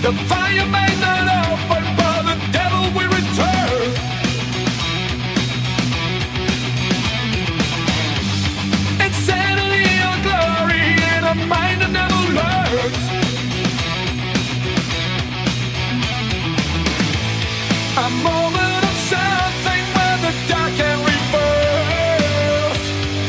The fire may not open, but the devil will return. Insanity or glory in a mind that never learns. A moment of something where the dark can reverse.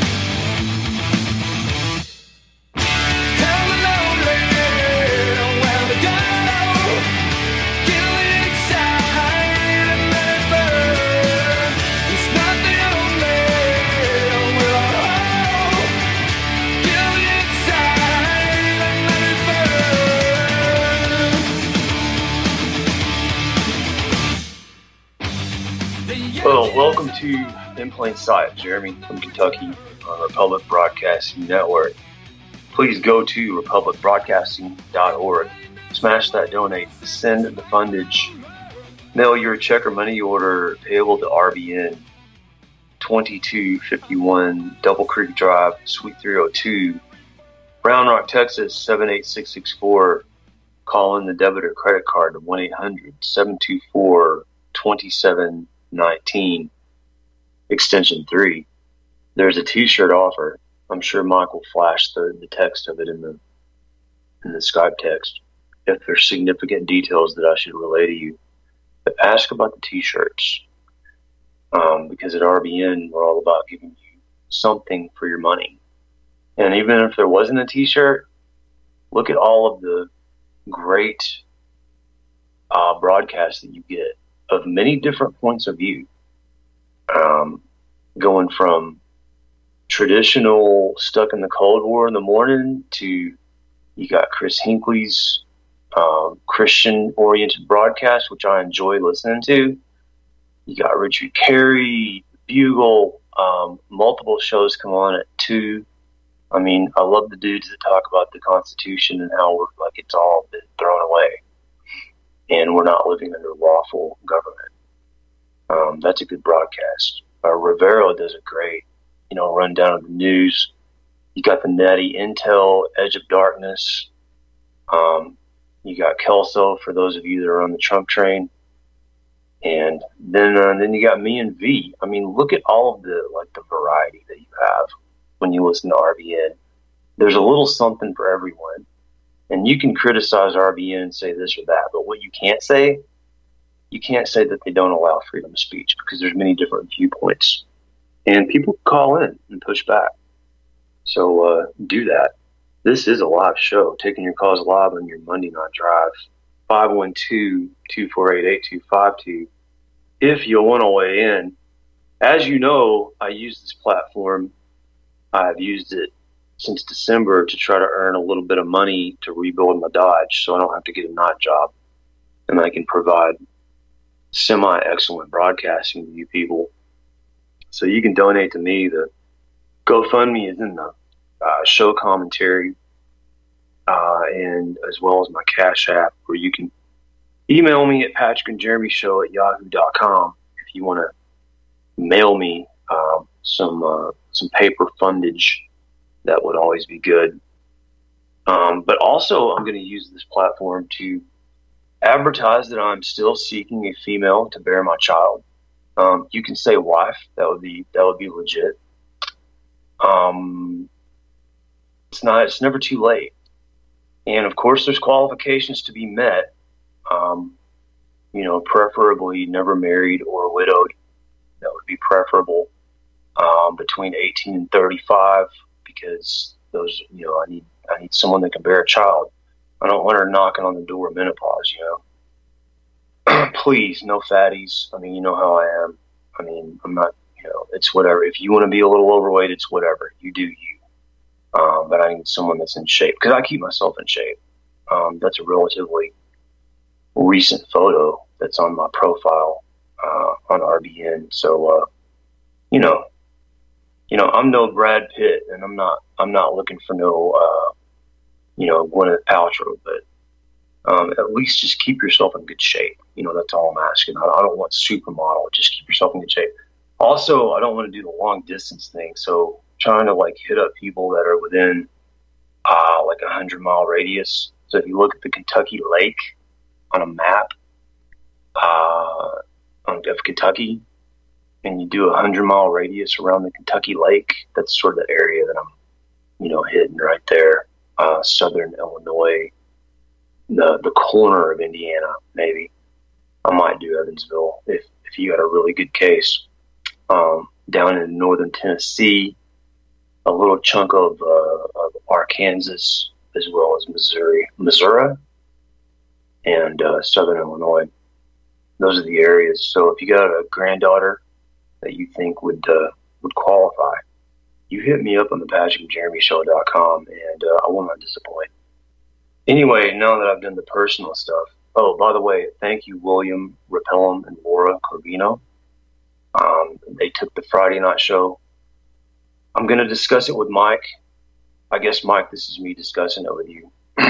Tell the lonely where to go. Kill the inside and let it burn. It's not the only will I hold. Kill the inside and let it burn. Well, welcome to In Plain Sight. Jeremy from Kentucky on Republic Broadcasting Network. Please go to republicbroadcasting.org. Smash that donate, send the fundage, mail your check or money order payable to RBN 2251 Double Creek Drive, Suite 302, Round Rock, Texas 78664. Call in the debit or credit card to 1-800-724-2719, extension 3. There's a t-shirt offer. I'm sure Mike will flash the text of it in the Skype text if there's significant details that I should relay to you. But ask about the t-shirts, because at RBN we're all about giving you something for your money. And even if there wasn't a t-shirt, look at all of the great broadcasts that you get of many different points of view, going from traditional stuck in the Cold War in the morning to you got Chris Hinckley's Christian-oriented broadcast, which I enjoy listening to. You got Richard Carey, Bugle, multiple shows come on at 2. I mean, I love the dudes that talk about the Constitution and how we're like it's all been thrown away and we're not living under lawful government. That's a good broadcast. Rivero does a great, rundown of the news. You got the Natty Intel, Edge of Darkness. You got Kelso for those of you that are on the Trump train, and then you got me and V. I mean, look at all of the variety that you have when you listen to RBN. There's a little something for everyone, and you can criticize RBN and say this or that, but what you can't say that they don't allow freedom of speech, because there's many different viewpoints, and people call in and push back. So do that. This is a live show, taking your calls live on your Monday Night Drive, 512-248-8252. If you want to weigh in, as you know, I use this platform. I've used it since December to try to earn a little bit of money to rebuild my Dodge so I don't have to get a night job, and I can provide semi-excellent broadcasting to you people. So you can donate to me. The GoFundMe is in the show commentary, and as well as my Cash App, where you can email me at patrickandjeremyshow@yahoo.com if you want to mail me some paper fundage. That would always be good. But also, I'm going to use this platform to advertise that I'm still seeking a female to bear my child. You can say wife. That would be legit. It's never too late. And of course there's qualifications to be met. Preferably never married or widowed. That would be preferable. Between 18 and 35, because those, I need someone that can bear a child. I don't want her knocking on the door of menopause, Please, no fatties. I mean, you know how I am. I mean, I'm not, it's whatever. If you want to be a little overweight, it's whatever. You do you. But I need someone that's in shape, because I keep myself in shape. That's a relatively recent photo that's on my profile on RBN. So, I'm no Brad Pitt, and I'm not looking for no, Gwyneth Paltrow, but at least just keep yourself in good shape. That's all I'm asking. I don't want supermodel. Just keep yourself in good shape. Also, I don't want to do the long distance thing. So trying to hit up people that are within 100-mile radius. So if you look at the Kentucky Lake, on a map of Kentucky, and you do a 100-mile radius around the Kentucky Lake, that's sort of the area that I'm, hidden right there. Southern Illinois, the corner of Indiana, maybe. I might do Evansville if you got a really good case. Down in northern Tennessee, a little chunk of Arkansas, as well as Missouri, and southern Illinois. Those are the areas. So if you got a granddaughter that you think would qualify, you hit me up on the PatrickandJeremyShow.com, and I will not disappoint. Anyway, now that I've done the personal stuff. Oh, by the way, thank you, William Rappellum and Laura Corbino. They took the Friday night show. I'm going to discuss it with Mike. I guess, Mike, this is me discussing it with you.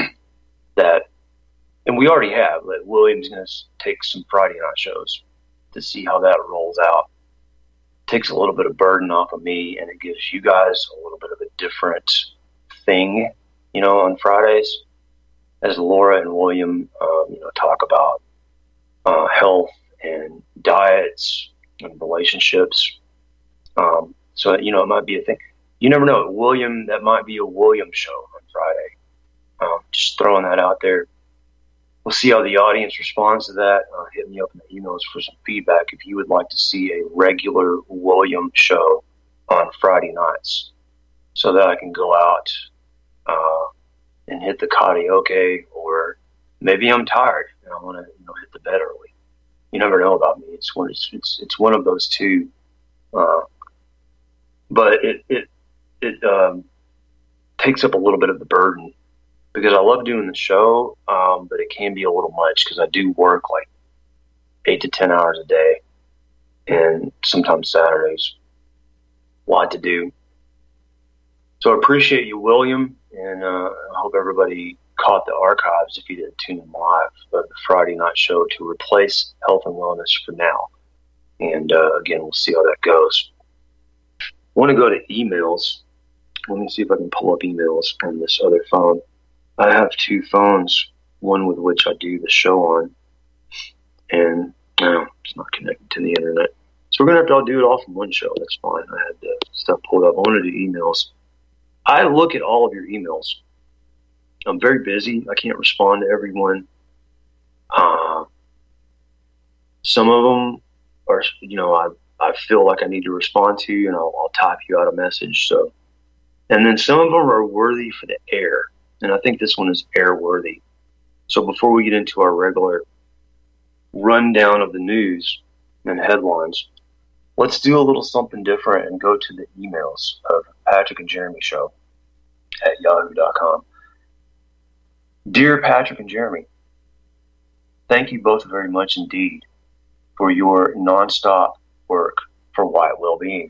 And we already have, that William's going to take some Friday night shows to see how that rolls out. Takes a little bit of burden off of me, and it gives you guys a little bit of a different thing, on Fridays, as Laura and William, talk about health and diets and relationships. So, it might be a thing. You never know. William, that might be a William show on Friday. Just throwing that out there. We'll see how the audience responds to that. Hit me up in the emails for some feedback if you would like to see a regular William show on Friday nights, so that I can go out and hit the karaoke, or maybe I'm tired and I want to hit the bed early. You never know about me. It's one of those two. But it takes up a little bit of the burden, because I love doing the show, but it can be a little much because I do work like 8 to 10 hours a day, and sometimes Saturdays. A lot to do. So I appreciate you, William, and I hope everybody caught the archives if you didn't tune in live of the Friday night show to replace health and wellness for now. And again, we'll see how that goes. I want to go to emails. Let me see if I can pull up emails on this other phone. I have two phones, one with which I do the show on, and it's not connected to the internet. So we're going to have to all do it all from one show. That's fine. I had the stuff pulled up. I want to do emails. I look at all of your emails. I'm very busy. I can't respond to everyone. Some of them are, I feel like I need to respond to, and I'll type you out a message. So, and then some of them are worthy for the air. And I think this one is airworthy. So before we get into our regular rundown of the news and headlines, let's do a little something different and go to the emails of Patrick and Jeremy Show at yahoo.com. Dear Patrick and Jeremy, thank you both very much indeed for your nonstop work for White Wellbeing.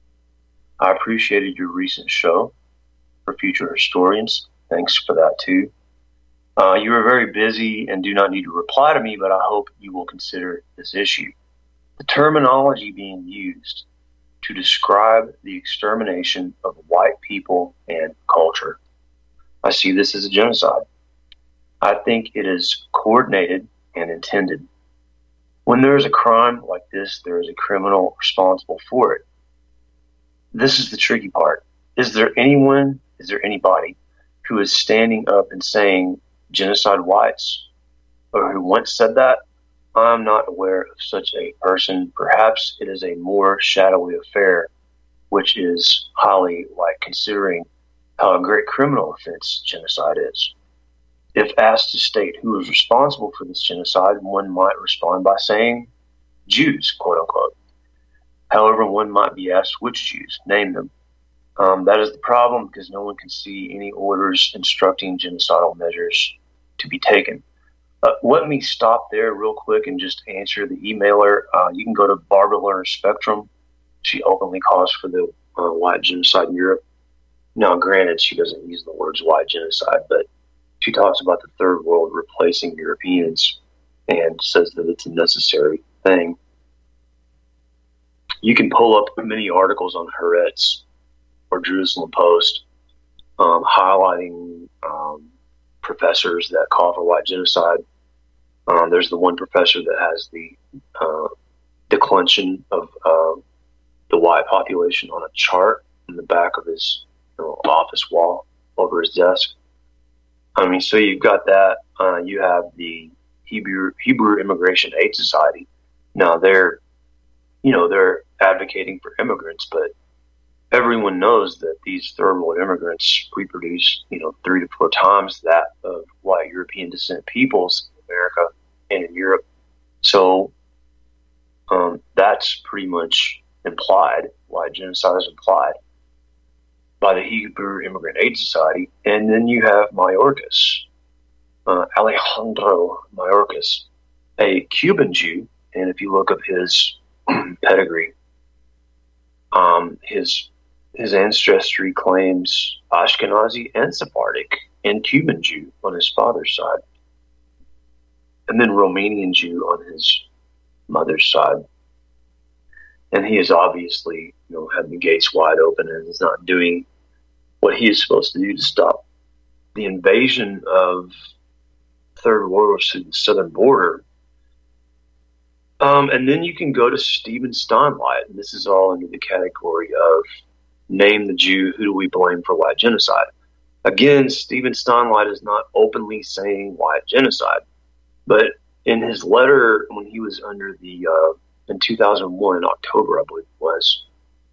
I appreciated your recent show for future historians. Thanks for that, too. You are very busy and do not need to reply to me, but I hope you will consider this issue. The terminology being used to describe the extermination of white people and culture. I see this as a genocide. I think it is coordinated and intended. When there is a crime like this, there is a criminal responsible for it. This is the tricky part. Is there anybody who is standing up and saying genocide whites, or who once said that? I'm not aware of such a person. Perhaps it is a more shadowy affair, which is highly considering how a great criminal offense genocide is. If asked to state who is responsible for this genocide, one might respond by saying Jews, quote unquote. However, one might be asked which Jews, name them. That is the problem, because no one can see any orders instructing genocidal measures to be taken. Let me stop there real quick and just answer the emailer. You can go to Barbara Lerner Spectrum. She openly calls for the white genocide in Europe. Now, granted, she doesn't use the words white genocide, but she talks about the third world replacing Europeans and says that it's a necessary thing. You can pull up many articles on Haaretz or Jerusalem Post highlighting professors that call for white genocide. There's the one professor that has the declension of the white population on a chart in the back of his office wall over his desk. I mean, so you've got that. You have the Hebrew Immigration Aid Society. Now they're advocating for immigrants, but everyone knows that these third world immigrants reproduce, 3 to 4 times that of white European descent peoples in America and in Europe. So that's pretty much implied. White genocide is implied by the Hebrew Immigrant Aid Society. And then you have Mayorkas, Alejandro Mayorkas, a Cuban Jew. And if you look up his pedigree, his ancestry claims Ashkenazi and Sephardic and Cuban Jew on his father's side, and then Romanian Jew on his mother's side. And he has obviously, had the gates wide open and is not doing what he is supposed to do to stop the invasion of third worlders to the southern border. And then you can go to Stephen Steinlight, and this is all under the category of name the Jew, who do we blame for white genocide? Again, Stephen Steinlight is not openly saying white genocide, but in his letter when he was under the, in 2001, in October, I believe it was,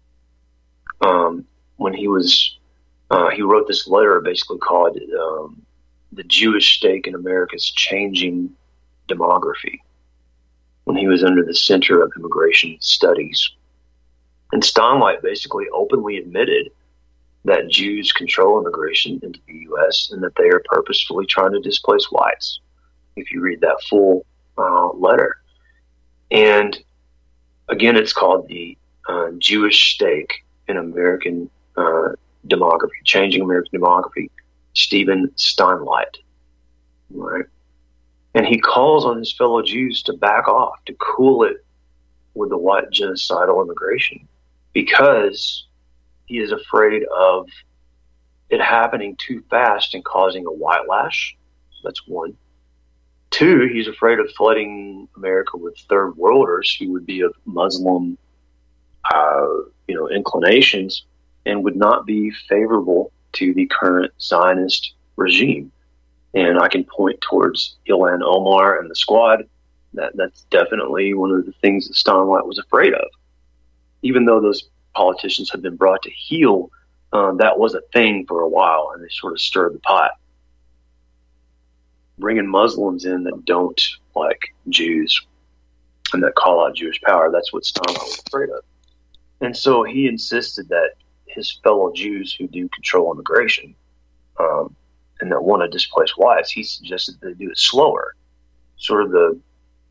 when he wrote this letter basically called The Jewish Stake in America's Changing Demography, when he was under the Center of Immigration Studies. And Steinlight basically openly admitted that Jews control immigration into the U.S. and that they are purposefully trying to displace whites, if you read that full letter. And again, it's called the Jewish Stake in American Demography, Changing American Demography, Stephen Steinlight. Right? And he calls on his fellow Jews to back off, to cool it with the white genocidal immigration, because he is afraid of it happening too fast and causing a white lash. That's one. 2, he's afraid of flooding America with third worlders who would be of Muslim, inclinations and would not be favorable to the current Zionist regime. And I can point towards Ilhan Omar and the Squad. That's definitely one of the things that Steinlight was afraid of. Even though those politicians have been brought to heel, that was a thing for a while, and they sort of stirred the pot. Bringing Muslims in that don't like Jews and that call out Jewish power, that's what Steinlight was afraid of. And so he insisted that his fellow Jews who do control immigration and that want to displace whites, he suggested they do it slower, sort of the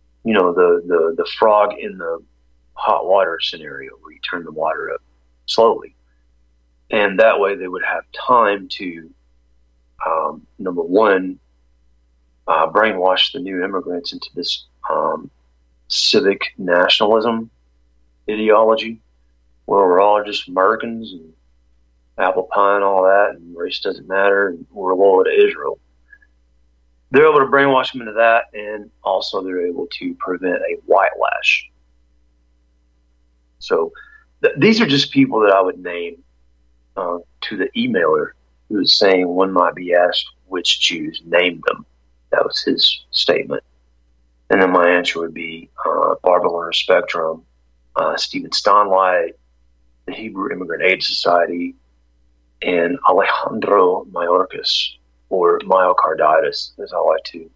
frog in the hot water scenario where you turn the water up slowly. And that way they would have time to, number one, brainwash the new immigrants into this civic nationalism ideology where we're all just Americans and apple pie and all that, and race doesn't matter, and we're loyal to Israel. They're able to brainwash them into that, and also they're able to prevent a white lash. So these are just people that I would name to the emailer who is saying one might be asked which Jews named them. That was his statement. And then my answer would be Barber Spectrum, Stephen Steinlight, the Hebrew Immigrant Aid Society, and Alejandro Mayorkas, or Myocarditis, as I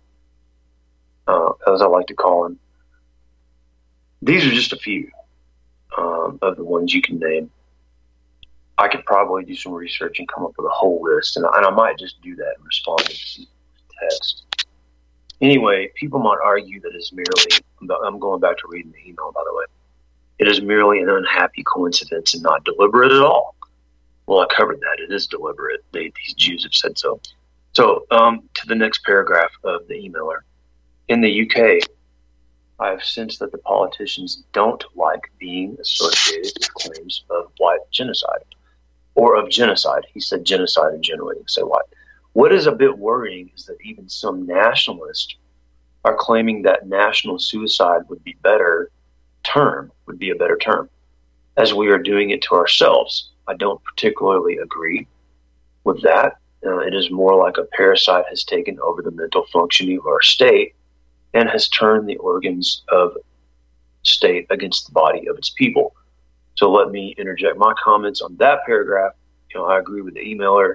like to call him. These are just a few of the ones you can name. I could probably do some research and come up with a whole list, and I might just do that and respond to text. Anyway, people might argue that it's merely, I'm going back to reading the email, by the way, it is merely an unhappy coincidence and not deliberate at all. Well, I covered that. It is deliberate. These Jews have said so. So, to the next paragraph of the emailer. In the UK, I have sensed that the politicians don't like being associated with claims of white genocide, or of genocide. He said genocide in general. He didn't say white. What is a bit worrying is that even some nationalists are claiming that national suicide would be a better term, as we are doing it to ourselves. I don't particularly agree with that. It is more like a parasite has taken over the mental functioning of our state and has turned the organs of state against the body of its people. So let me interject my comments on that paragraph. I agree with the emailer.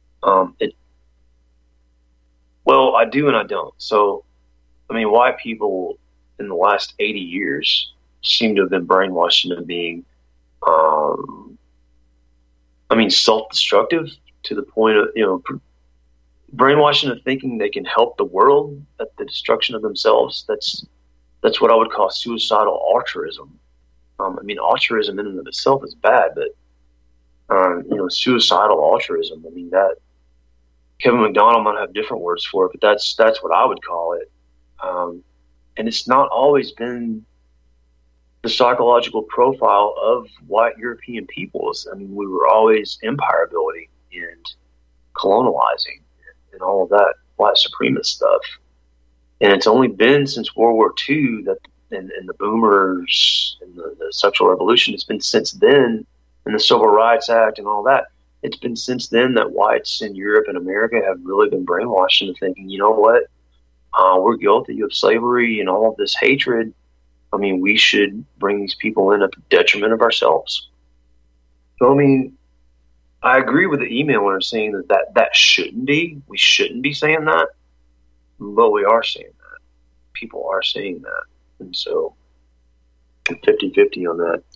Well, I do and I don't. So, white people in the last 80 years seem to have been brainwashed into being, self-destructive to the point of, brainwashed into thinking they can help the world at the destruction of themselves. That's what I would call suicidal altruism. Altruism in and of itself is bad, but, suicidal altruism, that Kevin McDonald might have different words for it, but that's what I would call it. And it's not always been the psychological profile of white European peoples. We were always empire building and colonializing and all of that white supremacist stuff. And it's only been since World War II that, and the boomers and the sexual revolution, it's been since then, and the Civil Rights Act and all that, it's been since then that whites in Europe and America have really been brainwashed into thinking, you know what, we're guilty of slavery and all of this hatred. We should bring these people in at the detriment of ourselves. So, I agree with the emailer saying that shouldn't be. We shouldn't be saying that, but we are saying that. People are saying that. And so, 50-50 on that.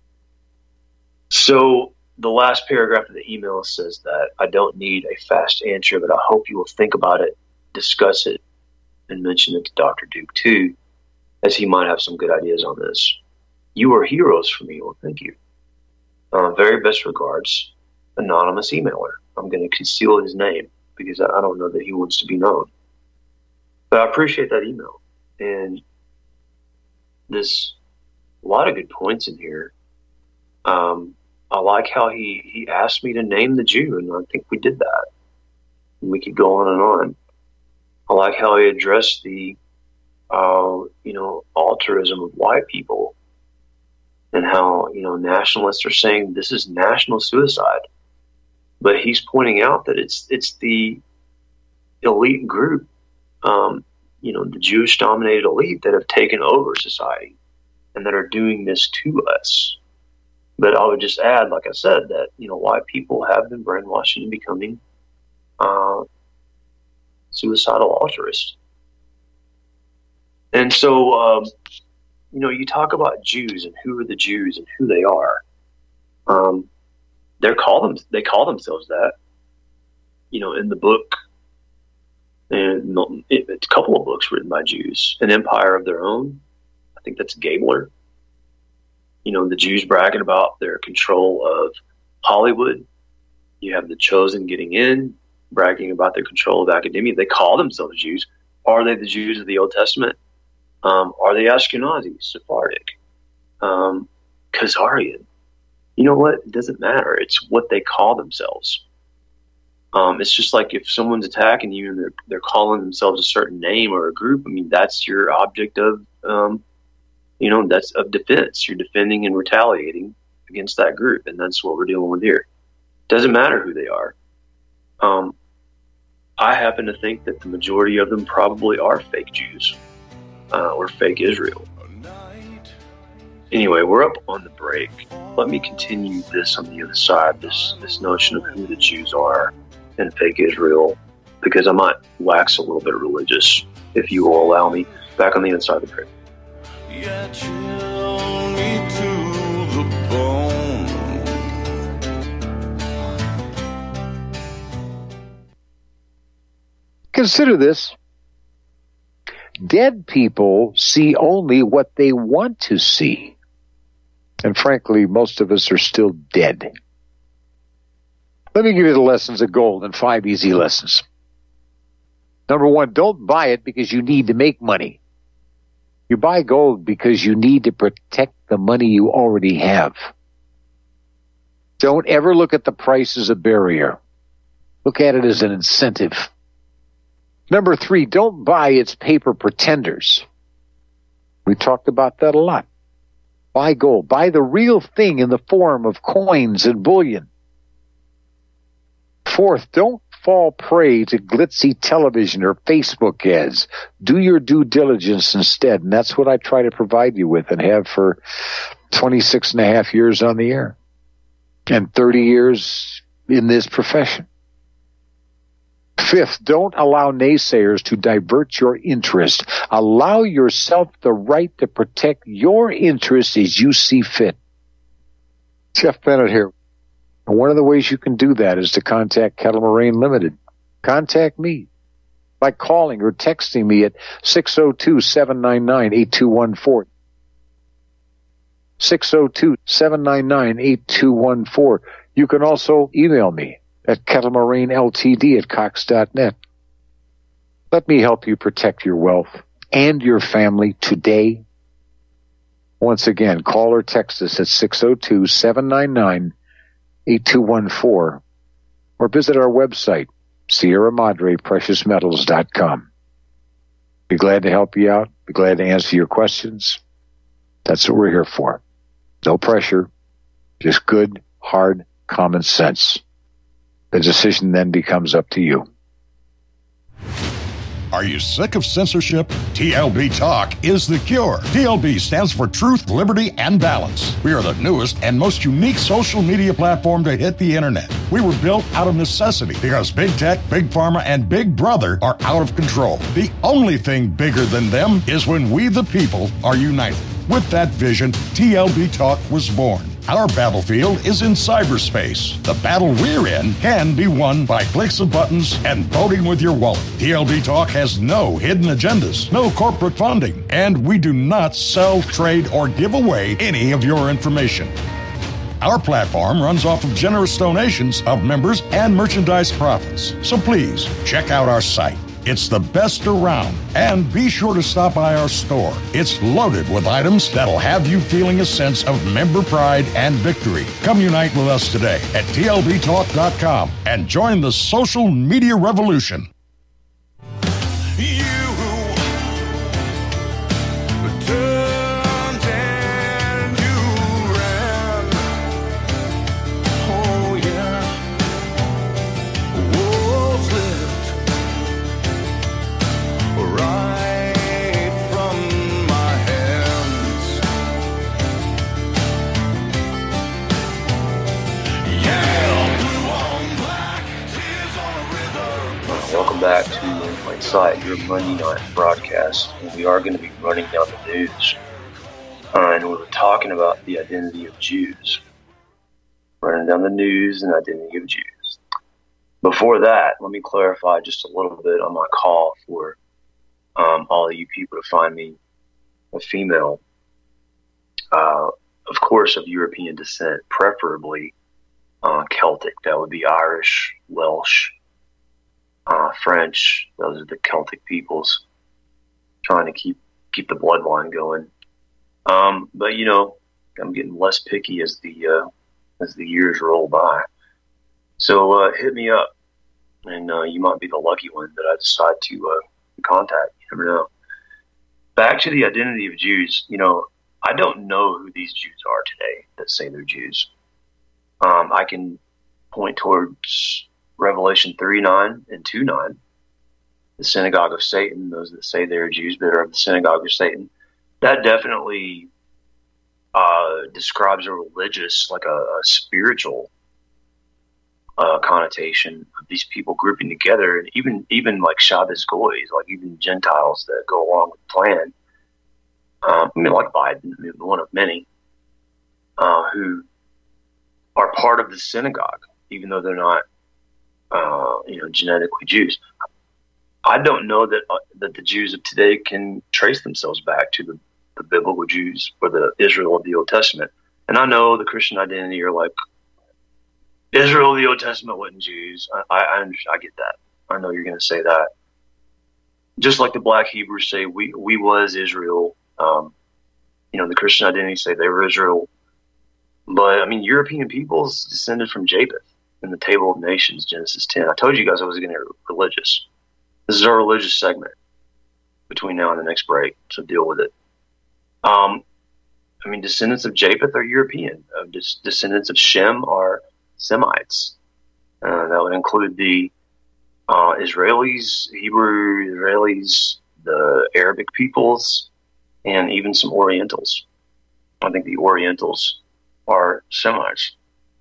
So, the last paragraph of the email says that I don't need a fast answer, but I hope you will think about it, discuss it, and mention it to Dr. Duke too, as he might have some good ideas on this. You are heroes for me. Well, thank you. Very best regards, anonymous emailer. I'm going to conceal his name because I don't know that he wants to be known. But I appreciate that email. And there's a lot of good points in here. I like how he asked me to name the Jew, and I think we did that. And we could go on and on. I like how he addressed the, altruism of white people, and how, nationalists are saying this is national suicide. But he's pointing out that it's the elite group, the Jewish-dominated elite that have taken over society and that are doing this to us. But I would just add, like I said, that, white people have been brainwashed into becoming suicidal altruists. And so, you talk about Jews and who are the Jews and who they are. They call themselves that, in the book, and it's a couple of books written by Jews, An Empire of Their Own. I think that's Gabler. The Jews bragging about their control of Hollywood. You have the Chosen getting in, bragging about their control of academia. They call themselves Jews. Are they the Jews of the Old Testament? Are they Ashkenazi, Sephardic, Khazarian? You know what? It doesn't matter. It's what they call themselves. It's just like if someone's attacking you and they're calling themselves a certain name or a group, that's your object of, that's of defense. You're defending and retaliating against that group, and that's what we're dealing with here. Doesn't matter who they are. I happen to think that the majority of them probably are fake Jews or fake Israel. Anyway, we're up on the break. Let me continue this on the other side, this notion of who the Jews are and fake Israel, because I might wax a little bit religious, if you will allow me. Back on the inside of the break. Yeah, chill me to the bone. Consider this. Dead people see only what they want to see. And frankly, most of us are still dead. Let me give you the lessons of gold and 5 easy lessons. Number 1, don't buy it because you need to make money. You buy gold because you need to protect the money you already have. Don't ever look at the price as a barrier. Look at it as an incentive. Number 3, don't buy its paper pretenders. We talked about that a lot. Buy gold. Buy the real thing in the form of coins and bullion. 4th, don't fall prey to glitzy television or Facebook ads. Do your due diligence instead, and that's what I try to provide you with and have for 26 and a half years on the air and 30 years in this profession. 5th, don't allow naysayers to divert your interest. Allow yourself the right to protect your interests as you see fit. Jeff Bennett here. And one of the ways you can do that is to contact Kettle Moraine Limited. Contact me by calling or texting me at 602-799-8214. 602-799-8214. You can also email me at kettlemoraineLTD@cox.net. Let me help you protect your wealth and your family today. Once again, call or text us at 602-799-8214 or visit our website, Sierra Madre PreciousMetals.com. Be glad to help you out. Be glad to answer your questions. That's what we're here for. No pressure, just good, hard, common sense. The decision then becomes up to you. Are you sick of censorship? TLB Talk is the cure. TLB stands for Truth, Liberty, and Balance. We are the newest and most unique social media platform to hit the internet. We were built out of necessity because Big Tech, Big Pharma, and Big Brother are out of control. The only thing bigger than them is when we, the people, are united. With that vision, TLB Talk was born. Our battlefield is in cyberspace. The battle we're in can be won by clicks of buttons and voting with your wallet. TLB Talk has no hidden agendas, no corporate funding, and we do not sell, trade, or give away any of your information. Our platform runs off of generous donations of members and merchandise profits. So please, check out our site. It's the best around. And be sure to stop by our store. It's loaded with items that'll have you feeling a sense of member pride and victory. Come unite with us today at TLBTalk.com and join the social media revolution. Welcome back to In Plain Sight, your Monday night broadcast. And we are going to be running down the news. And we're talking about the identity of Jews. Running down the news and identity of Jews. Before that, let me clarify just a little bit on my call for all of you people to find me a female, of course, of European descent, preferably Celtic. That would be Irish, Welsh, French. Those are the Celtic peoples, trying to keep the bloodline going. But you know, I'm getting less picky as the years roll by. So hit me up, and you might be the lucky one that I decide to contact. You never know. Back to the identity of Jews. You know, I don't know who these Jews are today that say they're Jews. I can point towards Revelation 3:9 and 2:9, the synagogue of Satan, those that say they're Jews but are of the synagogue of Satan. That definitely describes a religious, like a spiritual connotation of these people grouping together, and even like Shabbos Goys, like even Gentiles that go along with the plan. I mean, like Biden, one of many, who are part of the synagogue, even though they're not genetically Jews. I don't know that the Jews of today can trace themselves back to the biblical Jews or the Israel of the Old Testament. And I know the Christian identity are like, Israel of the Old Testament wasn't Jews. I get that. I know you're going to say that. Just like the Black Hebrews say, we was Israel. The Christian identity say they were Israel. But, I mean, European peoples descended from Japheth in the Table of Nations, Genesis 10. I told you guys I was going to get religious. This is our religious segment between now and the next break, so deal with it. Descendants of Japheth are European. Descendants of Shem are Semites. That would include the Israelis, Hebrew Israelis, the Arabic peoples, and even some Orientals. I think the Orientals are Semites.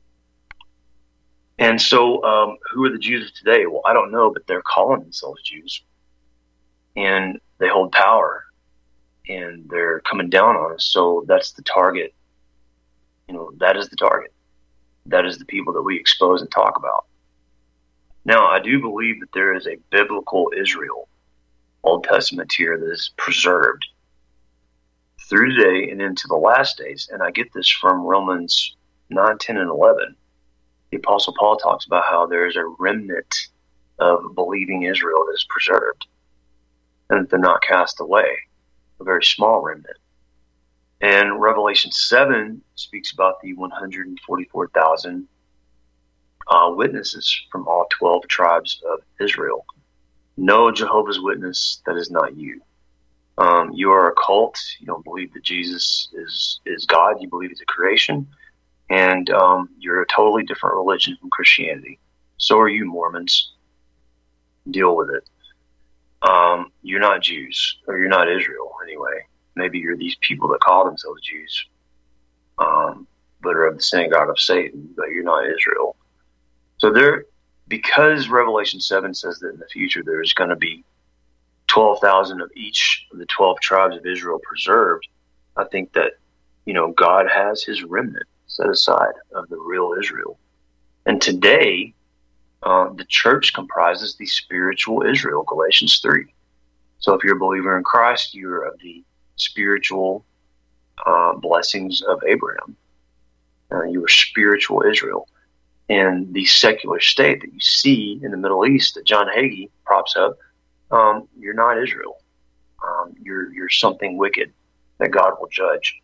And so, who are the Jews of today? Well, I don't know, but they're calling themselves Jews. And they hold power. And they're coming down on us. So that's the target. That is the target. That is the people that we expose and talk about. Now, I do believe that there is a biblical Israel, Old Testament here, that is preserved through today and into the last days. And I get this from Romans 9, 10, and 11. The Apostle Paul talks about how there is a remnant of believing Israel that is preserved and that they're not cast away, a very small remnant. And Revelation 7 speaks about the 144,000 witnesses from all 12 tribes of Israel. No Jehovah's Witness, that is not you. You are a cult. You don't believe that Jesus is God. You believe he's a creation. And you're a totally different religion from Christianity. So are you Mormons. Deal with it. You're not Jews, or you're not Israel anyway. Maybe you're these people that call themselves Jews, but are of the synagogue of Satan, but you're not Israel. So because Revelation 7 says that in the future there's going to be 12,000 of each of the 12 tribes of Israel preserved, I think that, God has his remnant set aside of the real Israel. And today, the church comprises the spiritual Israel, Galatians 3. So if you're a believer in Christ, you're of the spiritual blessings of Abraham. You are spiritual Israel. And the secular state that you see in the Middle East that John Hagee props up, you're not Israel. You're something wicked that God will judge.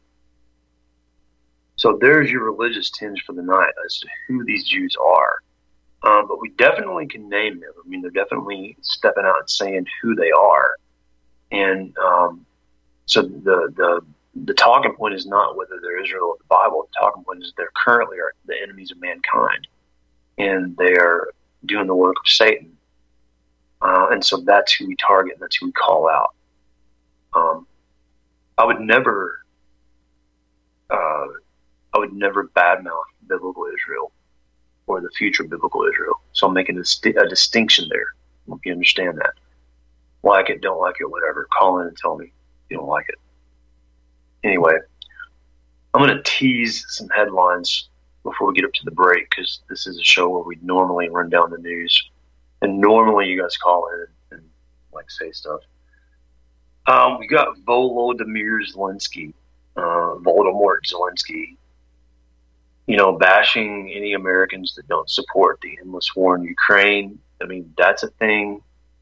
So there's your religious tinge for the night as to who these Jews are. But we definitely can name them. They're definitely stepping out and saying who they are. And so the talking point is not whether they're Israel of the Bible. The talking point is they're currently are the enemies of mankind. And they are doing the work of Satan. And so that's who we target, and that's who we call out. I would never badmouth biblical Israel or the future biblical Israel. So I'm making a distinction there. I hope you understand that. Like it, don't like it, whatever. Call in and tell me you don't like it. Anyway, I'm going to tease some headlines before we get up to the break, because this is a show where we normally run down the news. And normally you guys call in and say stuff. We got Volodymyr Zelensky, Voldemort Zelensky, bashing any Americans that don't support the endless war in Ukraine. That's a thing.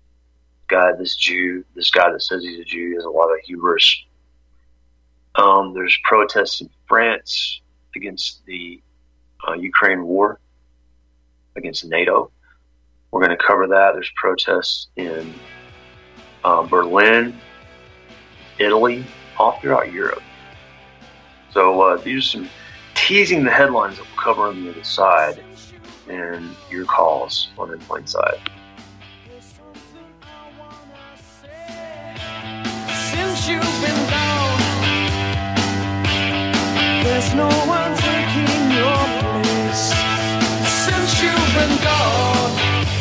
This guy that says he's a Jew has a lot of hubris. There's protests in France against the Ukraine war, against NATO. We're going to cover that. There's protests in Berlin, Italy, all throughout Europe. So these are some teasing the headlines that we'll cover on the other side, and your calls on In Plain Sight. Since you've been gone, there's no one taking your place. Since you've been gone,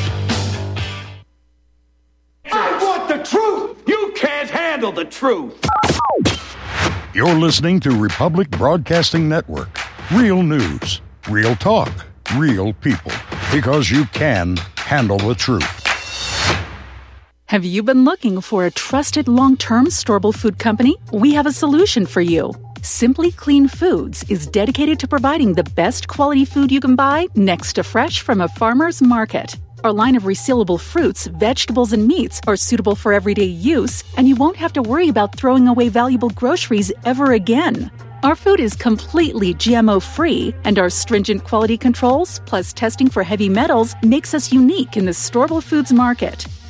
I want the truth. You can't handle the truth. You're listening to Republic Broadcasting Network. Real news, real talk, real people. Because you can handle the truth. Have you been looking for a trusted long-term storable food company? We have a solution for you. Simply Clean Foods is dedicated to providing the best quality food you can buy next to fresh from a farmer's market. Our line of resealable fruits, vegetables, and meats are suitable for everyday use, and you won't have to worry about throwing away valuable groceries ever again. Our food is completely GMO-free, and our stringent quality controls, plus testing for heavy metals, makes us unique in the storable foods market.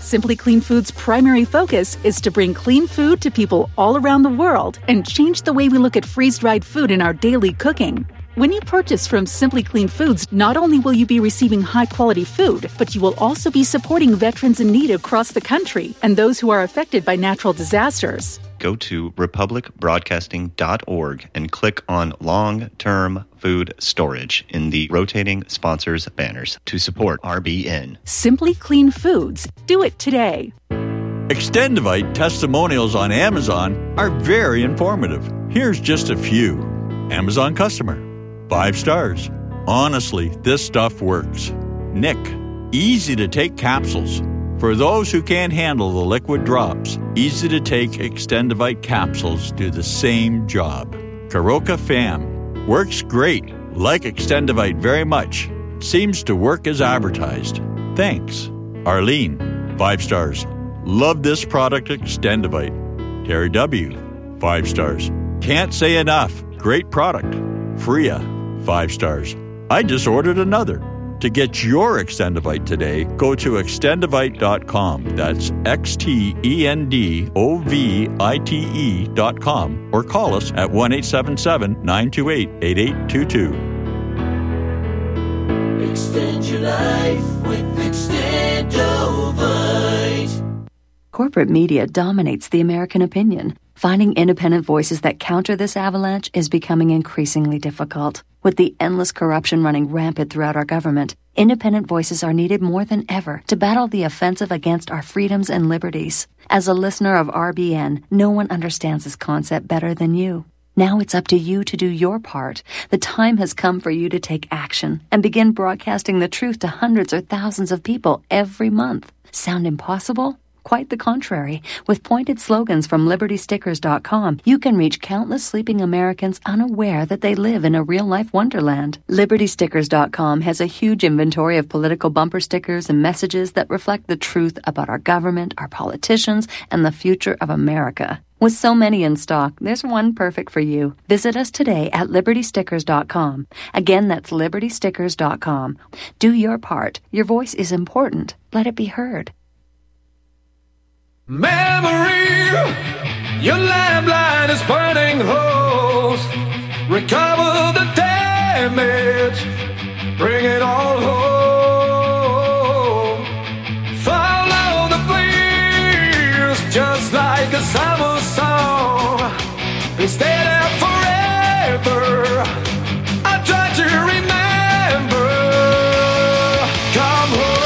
Simply Clean Foods' primary focus is to bring clean food to people all around the world and change the way we look at freeze-dried food in our daily cooking. When you purchase from Simply Clean Foods, not only will you be receiving high-quality food, but you will also be supporting veterans in need across the country and those who are affected by natural disasters. Go to republicbroadcasting.org and click on Long-Term Food Storage in the rotating sponsors banners to support RBN. Simply Clean Foods. Do it today. Extendivite testimonials on Amazon are very informative. Here's just a few. Amazon customer. 5 stars. Honestly, this stuff works. Nick. Easy to take capsules. For those who can't handle the liquid drops, easy to take Extendivite capsules do the same job. Karoka Fam. Works great. Like Extendivite very much. Seems to work as advertised. Thanks. Arlene. 5 stars. Love this product Extendivite. Terry W. 5 stars. Can't say enough. Great product. Freya. 5 stars. I just ordered another. To get your Extendivite today, go to extendivite.com. That's XTENDOVITE.com or call us at 1-877-928-8822. Extend your life with Extendovite. Corporate media dominates the American opinion. Finding independent voices that counter this avalanche is becoming increasingly difficult. With the endless corruption running rampant throughout our government, independent voices are needed more than ever to battle the offensive against our freedoms and liberties. As a listener of RBN, no one understands this concept better than you. Now it's up to you to do your part. The time has come for you to take action and begin broadcasting the truth to hundreds or thousands of people every month. Sound impossible? Quite the contrary. With pointed slogans from LibertyStickers.com, you can reach countless sleeping Americans unaware that they live in a real-life wonderland. LibertyStickers.com has a huge inventory of political bumper stickers and messages that reflect the truth about our government, our politicians, and the future of America. With so many in stock, there's one perfect for you. Visit us today at LibertyStickers.com. Again, that's LibertyStickers.com. Do your part. Your voice is important. Let it be heard. Memory, your landline is burning holes. Recover the damage, bring it all home. Follow the flames, just like a summer song. And stay there forever. I try to remember. Come home.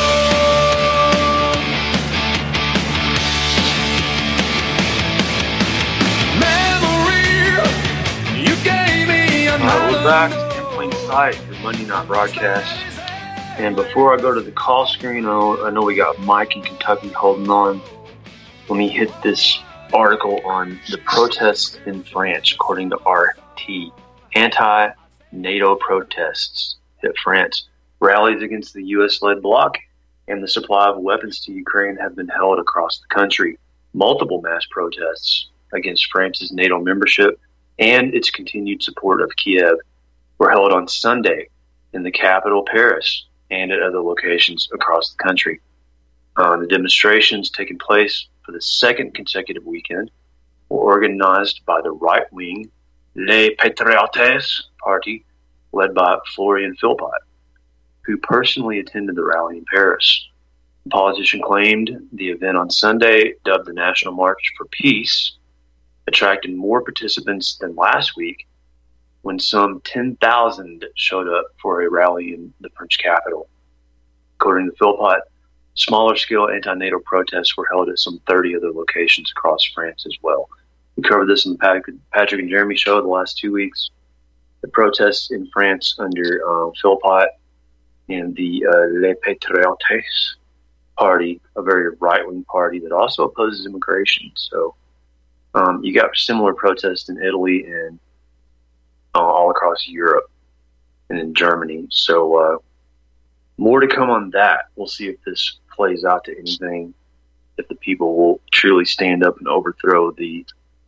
We're back in plain sight, your Monday night broadcast. And before I go to the call screen, I know we got Mike in Kentucky holding on. Let me hit this article on the protests in France, according to RT. Anti-NATO protests hit France. Rallies against the U.S.-led bloc and the supply of weapons to Ukraine have been held across the country. Multiple mass protests against France's NATO membership and its continued support of Kiev were held on Sunday in the capital, Paris, and at other locations across the country. The demonstrations taking place for the second consecutive weekend were organized by the right-wing Les Patriotes party led by Florian Philippot, who personally attended the rally in Paris. The politician claimed the event on Sunday, dubbed the National March for Peace, attracted more participants than last week when some 10,000 showed up for a rally in the French capital. According to Philippot, smaller-scale anti-NATO protests were held at some 30 other locations across France as well. We covered this in the Patrick and Jeremy show the last 2 weeks. The protests in France under Philippot and the Les Patriotes party, a very right-wing party that also opposes immigration. So you got similar protests in Italy and all across Europe and in Germany. So more to come on that. We'll see if this plays out to anything, if the people will truly stand up and overthrow the,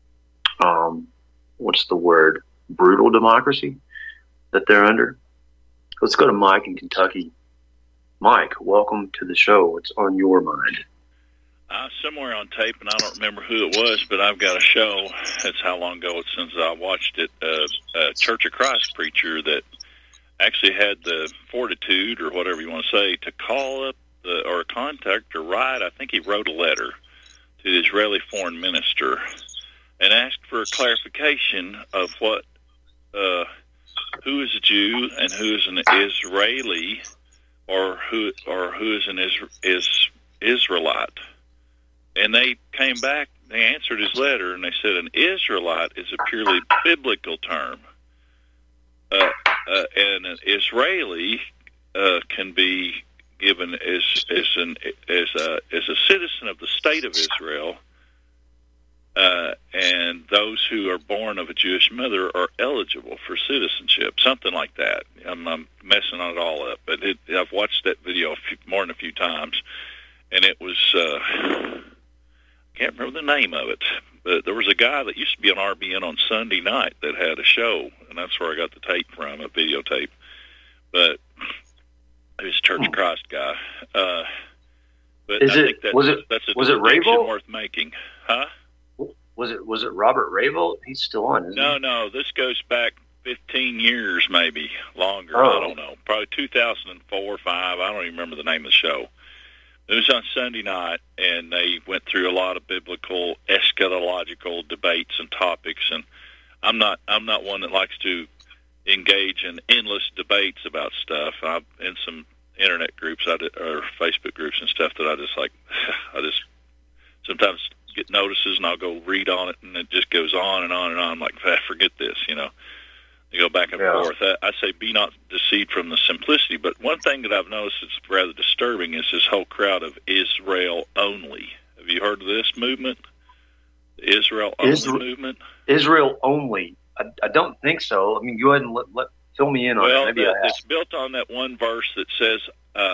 brutal democracy that they're under. Let's go to Mike in Kentucky. Mike, welcome to the show. What's on your mind? somewhere on tape, and I don't remember who it was, but I've got a show. That's how long ago it's since I watched it. A Church of Christ preacher that actually had the fortitude, or whatever you want to say, to call up or contact or write. I think he wrote a letter to the Israeli foreign minister and asked for a clarification of what, who is a Jew and who is an Israeli, or who is an Israelite. And they came back, they answered his letter, and they said an Israelite is a purely biblical term. And an Israeli can be given as a citizen of the state of Israel, and those who are born of a Jewish mother are eligible for citizenship, something like that. I'm messing it all up, but I've watched that video more than a few times, and it was I can't remember the name of it, but there was a guy that used to be on RBN on Sunday night that had a show, and that's where I got the tape from, a videotape. But he was a Church of Christ guy. But I think that's a distinction worth making. Huh? Was it Robert Ravel? He's still on, isn't he? No, this goes back 15 years, maybe longer. I don't know. Probably 2004 or 5. I don't even remember the name of the show. It was on Sunday night, and they went through a lot of biblical eschatological debates and topics. And I'm not one that likes to engage in endless debates about stuff. I'm in some internet groups or Facebook groups and stuff that I just sometimes get notices, and I'll go read on it, and it just goes on and on and on. I'm like, forget this, You go back and forth. I say be not deceived from the simplicity. But one thing that I've noticed that's rather disturbing is this whole crowd of Israel only. Have you heard of this movement? The Israel only movement? Israel only. I don't think so. I mean, go ahead and fill me in on it. Maybe it's built on that one verse that says,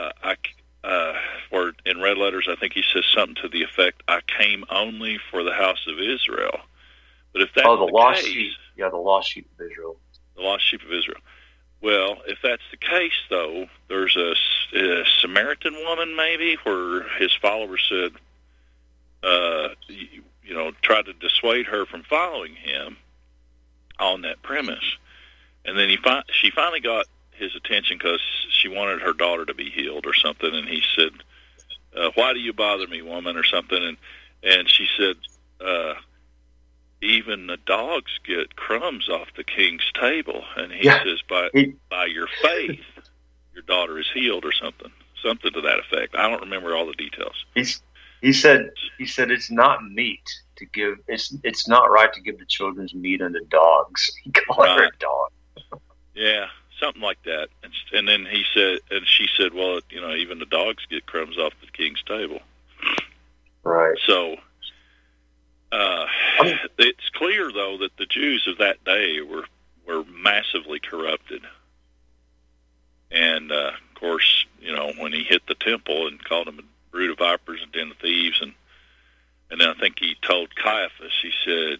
or in red letters, I think he says something to the effect, I came only for the house of Israel. But if that's the lost case, sheep. Yeah, the lost sheep of Israel. The lost sheep of Israel. Well, if that's the case, though, there's a Samaritan woman, maybe, where his followers said, tried to dissuade her from following him on that premise. And then she finally got his attention because she wanted her daughter to be healed or something, and he said, why do you bother me, woman, or something? And she said, even the dogs get crumbs off the king's table. And he says, by your faith, your daughter is healed, or something to that effect. I don't remember all the details. He said it's not meat to give. It's not right to give the children's meat unto dogs. He called her a dog. Yeah, something like that. And then she said, well, even the dogs get crumbs off the king's table. Right. So it's clear, though, that the Jews of that day were massively corrupted. And, of course, when he hit the temple and called them a brood of vipers and den of thieves, and then I think he told Caiaphas, he said,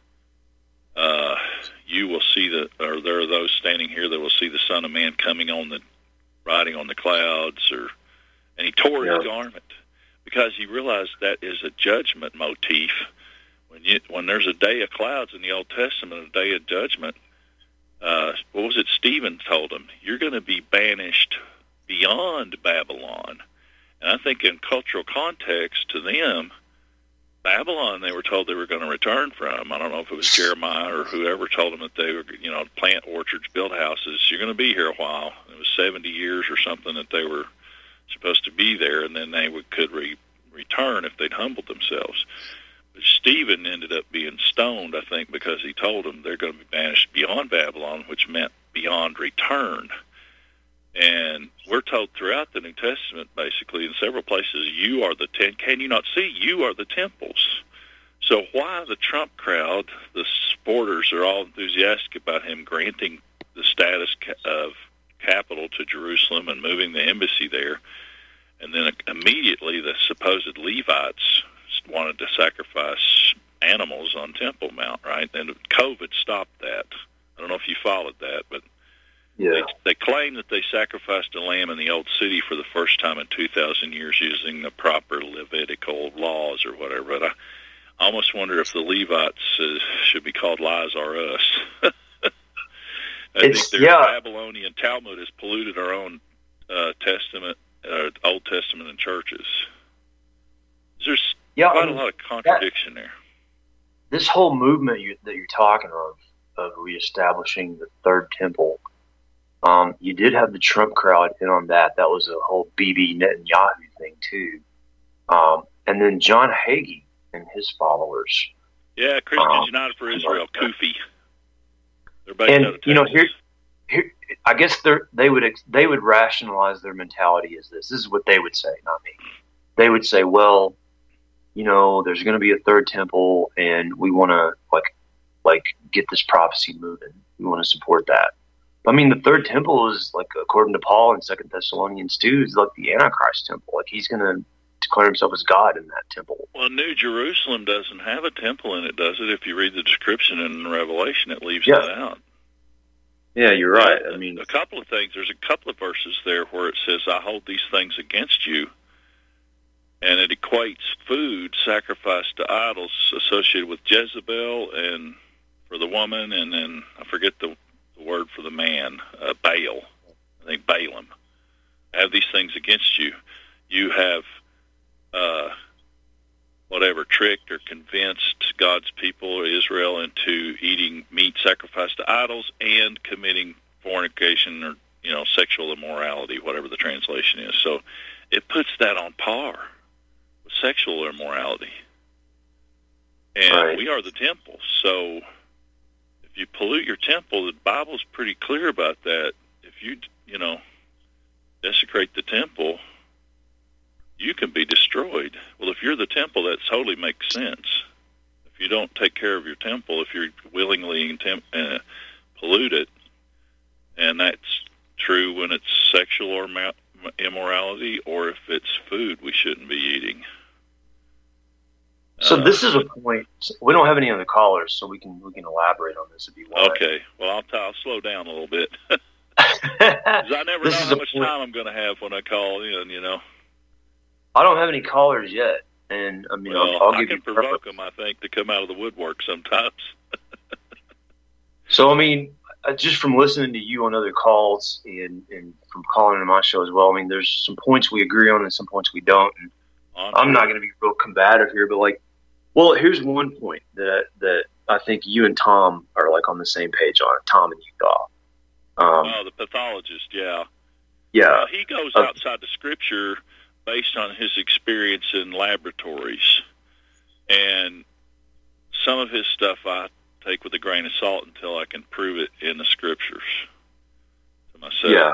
you will see or there are those standing here that will see the Son of Man coming riding on the clouds, and he tore his garment because he realized that is a judgment motif. When there's a day of clouds in the Old Testament, a day of judgment, what was it Stephen told him? You're going to be banished beyond Babylon. And I think in cultural context to them, Babylon, they were told they were going to return from. I don't know if it was Jeremiah or whoever told them that they were, plant orchards, build houses. You're going to be here a while. It was 70 years or something that they were supposed to be there, and then they could return if they'd humbled themselves. But Stephen ended up being stoned, I think, because he told them they're going to be banished beyond Babylon, which meant beyond return. And we're told throughout the New Testament, basically, in several places, you are the can you not see? You are the temples. So why the Trump crowd, the supporters, are all enthusiastic about him granting the status of capital to Jerusalem and moving the embassy there, and then immediately the supposed Levites wanted to sacrifice animals on Temple Mount, right? And COVID stopped that. I don't know if you followed that, but They claim that they sacrificed a lamb in the old city for the first time in 2,000 years using the proper Levitical laws or whatever. But I almost wonder if the Levites should be called Lies Are Us. I think their Babylonian Talmud has polluted our own Testament, Old Testament and churches. There's quite a lot of contradiction there. This whole movement that you're talking of reestablishing the third temple, you did have the Trump crowd in on that. That was a whole Bibi Netanyahu thing too. And then John Hagee and his followers. Yeah, Christians United for Israel, Kufi. They're based out of Texas. Here, I guess they would rationalize their mentality as this. This is what they would say, not me. They would say, well, there's going to be a third temple, and we want to like get this prophecy moving. We want to support that. I mean, the third temple is like, according to Paul in 2 Thessalonians 2, is like the Antichrist temple. Like he's going to declare himself as God in that temple. Well, New Jerusalem doesn't have a temple in it, does it? If you read the description in Revelation, it leaves that out. Yeah, you're right. I mean, a couple of things. There's a couple of verses there where it says, I hold these things against you. And it equates food sacrificed to idols associated with Jezebel and for the woman, and then I forget the word for the man, Baal. I think Balaam. I have these things against you. You have tricked or convinced God's people or Israel into eating meat sacrificed to idols and committing fornication or sexual immorality, whatever the translation is. So it puts that on par with sexual immorality. And we are the temple. So if you pollute your temple, the Bible's pretty clear about that. If you desecrate the temple, you can be destroyed. Well, if you're the temple, that totally makes sense. If you don't take care of your temple, if you're willingly pollute it, and that's true when it's sexual or immorality, or if it's food we shouldn't be eating. So this is a point. We don't have any other callers, so we can elaborate on this if you want. Okay. Well, I'll slow down a little bit. 'Cause I never know how much time I'm going to have when I call in. I don't have any callers yet, and I mean, I'll give you. I can provoke them, I think, to come out of the woodwork sometimes. So I mean, just from listening to you on other calls and from calling in my show as well, I mean, there's some points we agree on and some points we don't. And I'm not going to be real combative here, but here's one point that I think you and Tom are on the same page on. Tom in Utah. The pathologist, yeah. Yeah. He goes outside the Scripture based on his experience in laboratories, and some of his stuff I take with a grain of salt until I can prove it in the Scriptures to myself. Yeah.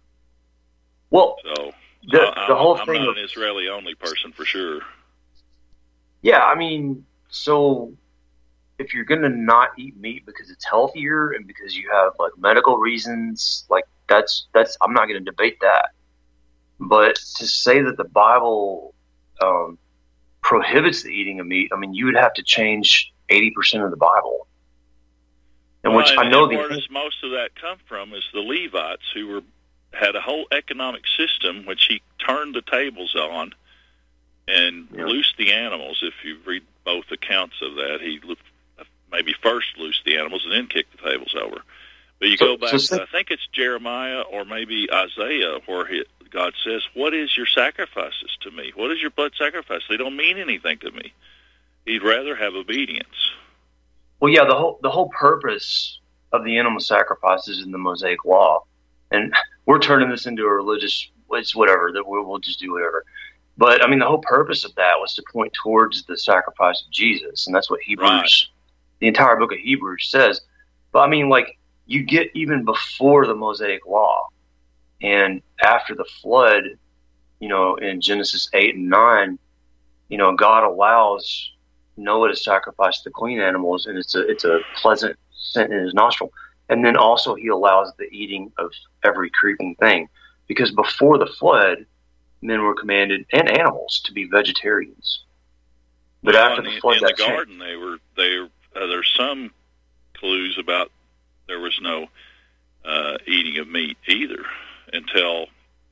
Well, so the whole thing. I'm not an Israeli-only person for sure. Yeah, I mean, so if you're going to not eat meat because it's healthier and because you have medical reasons, that's I'm not going to debate that. But to say that the Bible prohibits the eating of meat, I mean, you would have to change 80% of the Bible. And where does most of that come from is the Levites, who had a whole economic system which he turned the tables on and loosed the animals. If you read both accounts of that, he maybe first loosed the animals and then kicked the tables over. But you go back, I think it's Jeremiah or maybe Isaiah, where God says, "What is your sacrifices to me? What is your blood sacrifice? They don't mean anything to me." He'd rather have obedience. Well, yeah, the whole purpose of the animal sacrifices in the Mosaic Law, and we're turning this into a religious, it's whatever, that we'll just do whatever. But I mean, the whole purpose of that was to point towards the sacrifice of Jesus, and that's what Hebrews, the entire book of Hebrews says. But I mean, you get even before the Mosaic Law, and after the flood, in Genesis 8 and 9, God allows Noah to sacrifice the clean animals, and it's a pleasant scent in his nostril. And then also he allows the eating of every creeping thing, because before the flood, men were commanded, and animals, to be vegetarians. But after the flood, in the garden, there's some clues about there was no eating of meat either until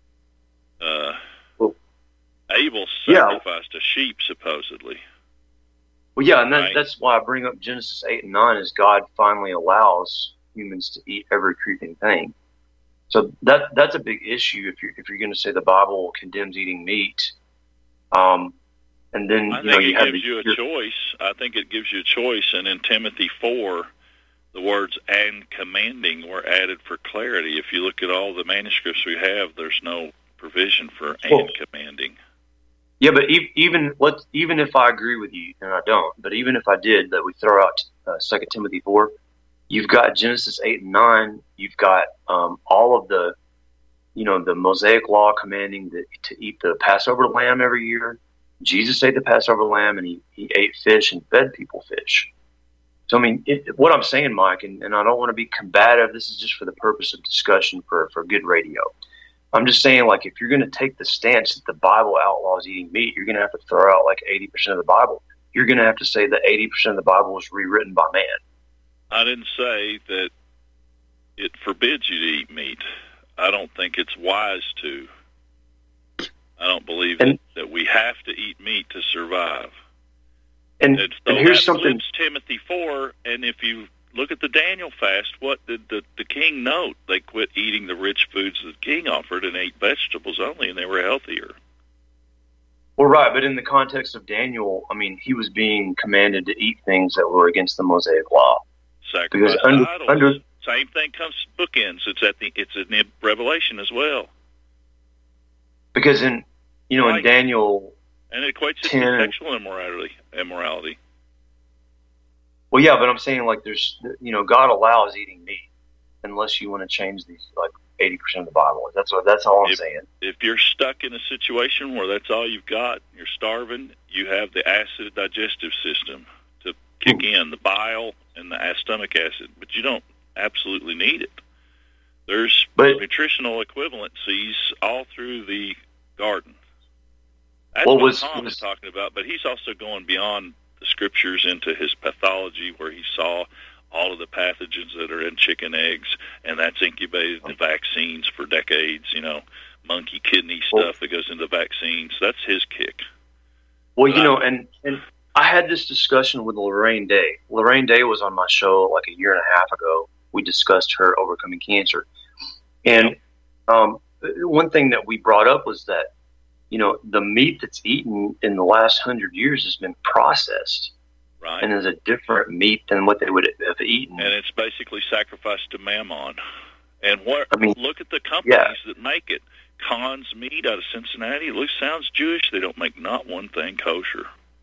Abel sacrificed a sheep, supposedly. Well, yeah, and Right. that's why I bring up Genesis 8 and 9 is God finally allows humans to eat every creeping thing. So that's a big issue if you're going to say the Bible condemns eating meat. And then I you think have it gives you a choice. I think it gives you a choice. And in Timothy 4, the words "and commanding" were added for clarity. If you look at all the manuscripts we have, there's no provision for "and commanding." Yeah, but even if I agree with you, and I don't, but even if I did, that we throw out 2 Timothy 4, you've got Genesis 8 and 9, you've got all of the, the Mosaic law commanding to eat the Passover lamb every year. Jesus ate the Passover lamb, and he ate fish and fed people fish. So, I mean, what I'm saying, Mike, and I don't want to be combative, this is just for the purpose of discussion for good radio. I'm just saying, like, if you're going to take the stance that the Bible outlaws eating meat, you're going to have to throw out like 80% of the Bible. You're going to have to say that 80% of the Bible was rewritten by man. I didn't say that it forbids you to eat meat. I don't think it's wise to. I don't believe that we have to eat meat to survive. And so here's that something. flips Timothy 4, and if you look at the Daniel fast, what did the king note? They quit eating the rich foods that the king offered and ate vegetables only, and they were healthier. Well, right, but in the context of Daniel, I mean, he was being commanded to eat things that were against the Mosaic law. Sacrifice idols. Same thing comes bookends. It's in Revelation as well. Because in Daniel, and it equates it to sexual immorality. Well, yeah, but I'm saying like there's God allows eating meat unless you want to change these like 80% of the Bible. That's all I'm saying. If you're stuck in a situation where that's all you've got, you're starving, you have the acid digestive system to kick in, the bile and the stomach acid, but you don't absolutely need it. There's nutritional equivalencies all through the garden. That's what Tom is talking about, but he's also going beyond the scriptures into his pathology, where he saw all of the pathogens that are in chicken eggs, and that's incubated in the vaccines for decades, monkey kidney stuff that goes into vaccines. That's his kick. Well, and I had this discussion with Lorraine Day. Lorraine Day was on my show like a year and a half ago. We discussed her overcoming cancer. And one thing that we brought up was that, the meat that's eaten in the last 100 years has been processed. Right. And is a different meat than what they would have eaten. And it's basically sacrificed to Mammon. And look at the companies that make it. Khan's Meat out of Cincinnati. It sounds Jewish. They don't make not one thing kosher.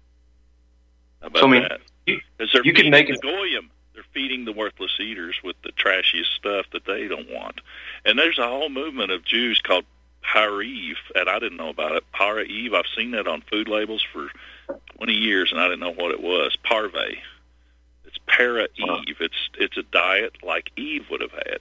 How about that? Because they're feeding the goyim. They're feeding the worthless eaters with the trashiest stuff that they don't want. And there's a whole movement of Jews called Pareve, and I didn't know about it. Pareve. I've seen that on food labels for 20 years, and I didn't know what it was. Parve. It's para-Eve. It's a diet like Eve would have had.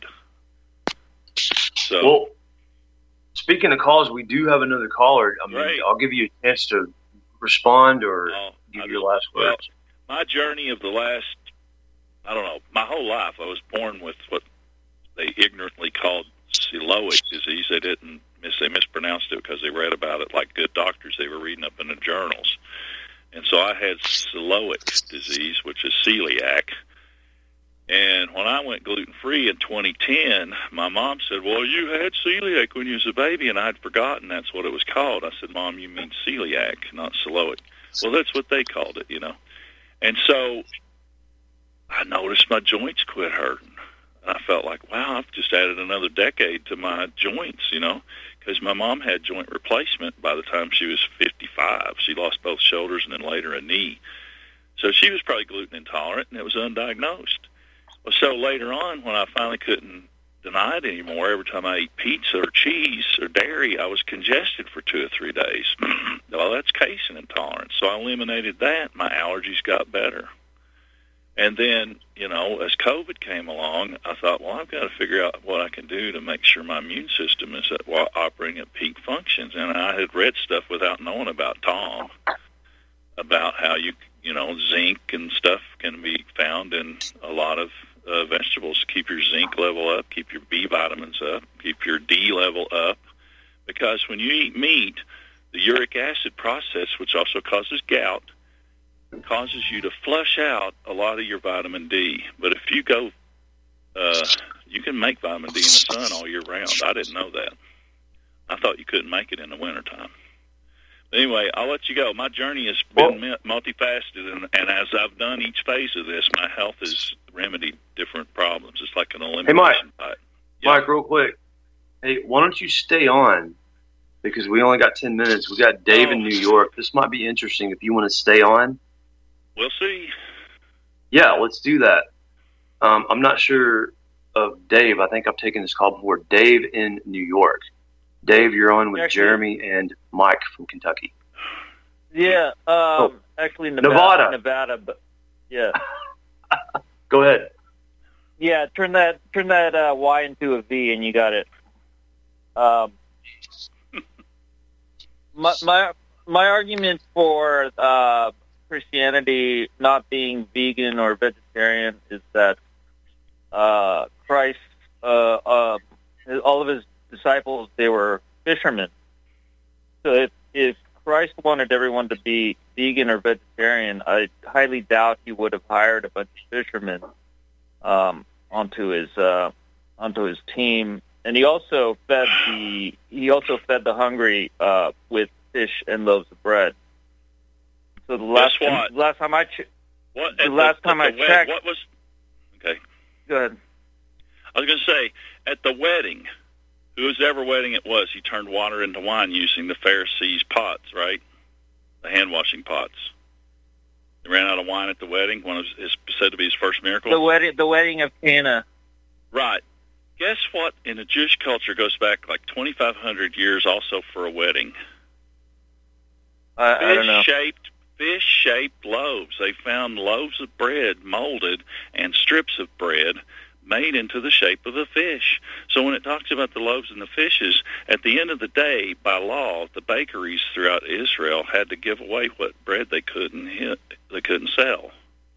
So, well, speaking of calls, we do have another caller. I mean, right. I'll give you a chance to respond or give your last words. Well, my journey of the last, my whole life, I was born with what they ignorantly called celiac disease. They mispronounced it because they read about it like good doctors. They were reading up in the journals. And so I had celiac disease, which is celiac. And when I went gluten-free in 2010, my mom said, well, you had celiac when you was a baby, and I'd forgotten that's what it was called. I said, Mom, you mean celiac, not celiac. Well, that's what they called it, And so I noticed my joints quit hurting. And I felt like, wow, I've just added another decade to my joints, because my mom had joint replacement by the time she was 55. She lost both shoulders and then later a knee. So she was probably gluten intolerant, and it was undiagnosed. Well, so later on, when I finally couldn't deny it anymore, every time I ate pizza or cheese or dairy, I was congested for 2 or 3 days. Well, that's casein intolerance. So I eliminated that. My allergies got better. And then, as COVID came along, I thought, well, I've got to figure out what I can do to make sure my immune system is operating at peak functions. And I had read stuff without knowing about Tom, about how zinc and stuff can be found in a lot of vegetables. Keep your zinc level up, keep your B vitamins up, keep your D level up. Because when you eat meat, the uric acid process, which also causes gout, causes you to flush out a lot of your vitamin D. But if you go, you can make vitamin D in the sun all year round. I didn't know that. I thought you couldn't make it in the wintertime. Anyway, I'll let you go. My journey has been multifaceted, and as I've done each phase of this, my health has remedied different problems. It's like an elimination fight. Mike, real quick. Hey, why don't you stay on? Because we only got 10 minutes. We got Dave in New York. This might be interesting if you want to stay on. We'll see. Yeah, let's do that. I'm not sure of Dave. I think I've taken this call before. Dave in New York. Dave, you're on with Jeremy and Mike from Kentucky. Yeah, actually Nevada, but yeah. Go ahead. Yeah, turn that Y into a V, and you got it. My argument for Christianity not being vegan or vegetarian is that Christ, all of his disciples, they were fishermen. So if Christ wanted everyone to be vegan or vegetarian, I highly doubt he would have hired a bunch of fishermen onto his team. And he also fed the hungry with fish and loaves of bread. So the last time I checked, what was okay? Go ahead. I was going to say at the wedding, whoever wedding it was, he turned water into wine using the Pharisees' pots, right? The hand washing pots. They ran out of wine at the wedding. One of his said to be his first miracle. The wedding of Cana. Right. Guess what? In the Jewish culture, goes back like 2,500 years. Also for a wedding. I don't know. Fish-shaped loaves. They found loaves of bread molded and strips of bread made into the shape of a fish. So when it talks about the loaves and the fishes, at the end of the day, by law, the bakeries throughout Israel had to give away what bread they couldn't sell.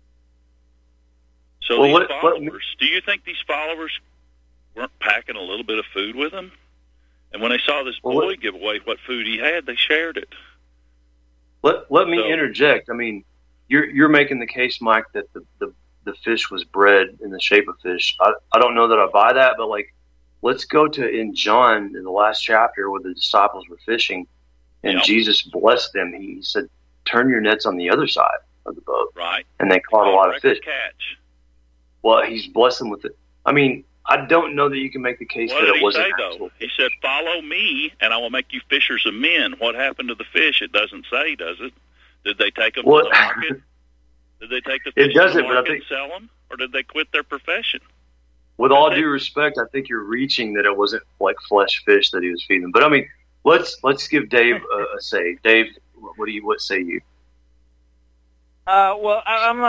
So do you think these followers weren't packing a little bit of food with them? And when they saw this boy give away what food he had, they shared it. Let me interject. I mean, you're making the case, Mike, that the fish was bread in the shape of fish. I don't know that I buy that, but like, let's go to in John in the last chapter where the disciples were fishing, and Jesus blessed them. He said, "Turn your nets on the other side of the boat." Right. And they caught a lot of fish. Catch. Well, he's blessed them with it. I mean, I don't know that you can make the case that it wasn't. What did he say, though? He said, "Follow me, and I will make you fishers of men." What happened to the fish? It doesn't say, does it? Did they take them to the market? Did they take the fish to the market and sell them, or did they quit their profession? With all due respect, I think you're reaching that it wasn't like flesh fish that he was feeding them. But I mean, let's give Dave a say. Dave, what say you? Well, I'm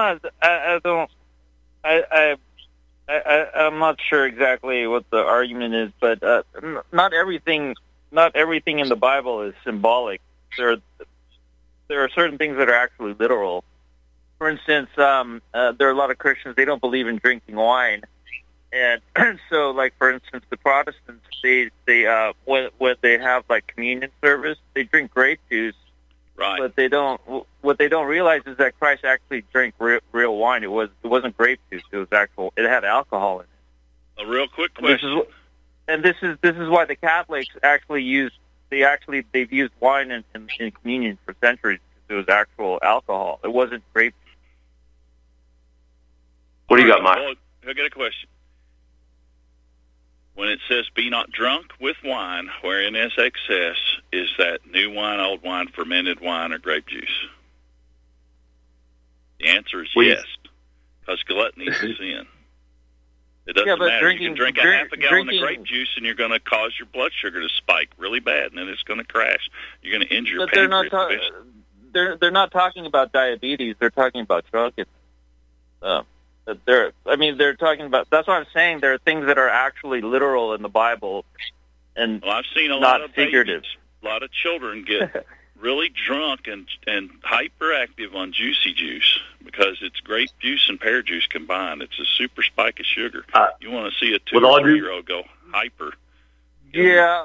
not sure exactly what the argument is, but not everything in the Bible is symbolic. There are certain things that are actually literal. For instance, there are a lot of Christians, they don't believe in drinking wine, and so, like, for instance, the Protestants, they when they have like communion service, they drink grape juice. Right. But what they don't realize is that Christ actually drank real wine. It wasn't grape juice. It had alcohol in it. A real quick question. This is why the Catholics they've used wine in communion for centuries. It was actual alcohol. It wasn't grape juice. What do you got, Mike? Well, I got a question. When it says, "Be not drunk with wine, wherein is excess," is that new wine, old wine, fermented wine, or grape juice? The answer is yes, because gluttony is a sin. It doesn't matter. You can drink a half a gallon of grape juice, and you're going to cause your blood sugar to spike really bad, and then it's going to crash. You're going to injure your pancreas. They're not talking about diabetes. They're talking about drunkenness. They're talking about. That's what I'm saying. There are things that are actually literal in the Bible, and I've seen a lot of figurative. Babies, a lot of children get really drunk and hyperactive on juicy juice because it's grape juice and pear juice combined. It's a super spike of sugar. You want to see a 2 or 3-year-old go hyper. Yeah,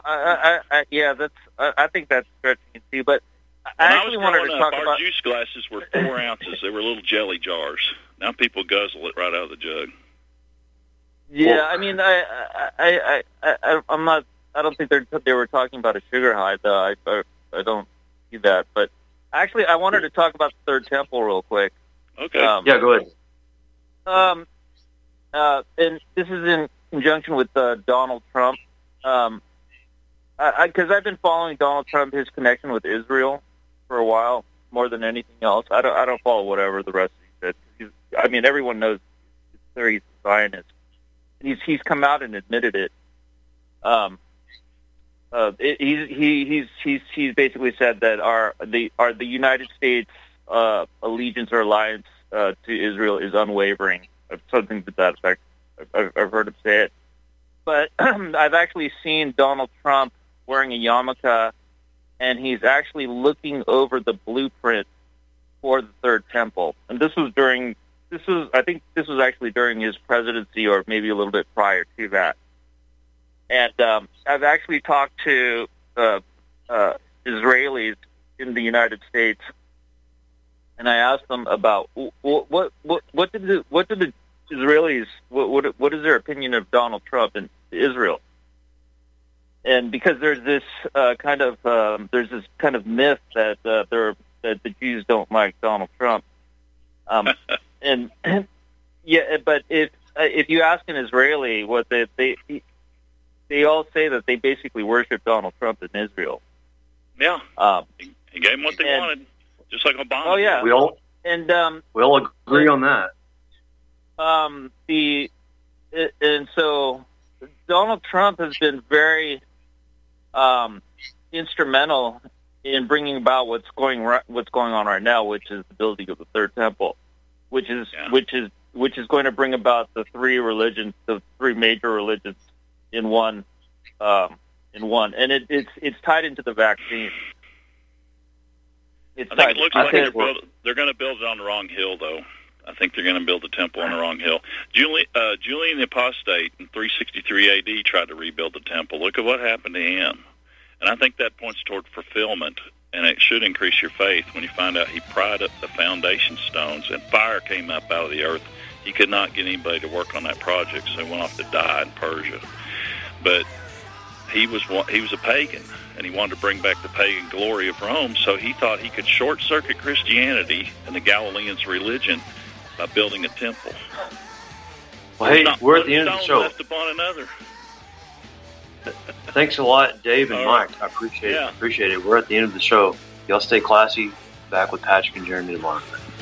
I think that's stretching too. But I actually wanted to talk about our juice glasses were 4 ounces. They were little jelly jars. Now people guzzle it right out of the jug. Yeah, I mean, I'm not. I don't think they were talking about a sugar high, though. I don't see that. But actually, I wanted to talk about the Third Temple real quick. Okay. Yeah, go ahead. And this is in conjunction with Donald Trump. Because I've been following Donald Trump, his connection with Israel for a while, more than anything else. I don't follow whatever the rest of he said. Everyone knows he's a Zionist. He's come out and admitted it. He's basically said that the United States allegiance or alliance to Israel is unwavering, something to that effect. I've heard him say it. But I've actually seen Donald Trump wearing a yarmulke, and he's actually looking over the blueprint for the Third Temple. And I think this was actually during his presidency or maybe a little bit prior to that. And I've actually talked to Israelis in the United States, and I asked them about what did the Israelis, what is their opinion of Donald Trump and Israel? And because there's this kind of myth that that the Jews don't like Donald Trump, and yeah, but if you ask an Israeli what they all say that they basically worship Donald Trump in Israel. Yeah, he gave them what they wanted, just like Obama. Oh yeah, we all agree on that. And so Donald Trump has been very instrumental in bringing about what's going on right now, which is the building of the Third Temple, which is going to bring about the three major religions in one, and it's tied into the vaccine. I think it looks like they're going to build it on the wrong hill, though. I think they're going to build the temple on the wrong hill. Julian the Apostate in 363 A.D. tried to rebuild the temple. Look at what happened to him. And I think that points toward fulfillment, and it should increase your faith when you find out he pried up the foundation stones and fire came up out of the earth. He could not get anybody to work on that project, so he went off to die in Persia. But he was a pagan, and he wanted to bring back the pagan glory of Rome, so he thought he could short-circuit Christianity and the Galileans' religion by building a temple. Well, hey, we're at the end of the show. Left upon another. Thanks a lot, Dave and Mike. I appreciate it. We're at the end of the show. Y'all stay classy. Back with Patrick and Jeremy tomorrow.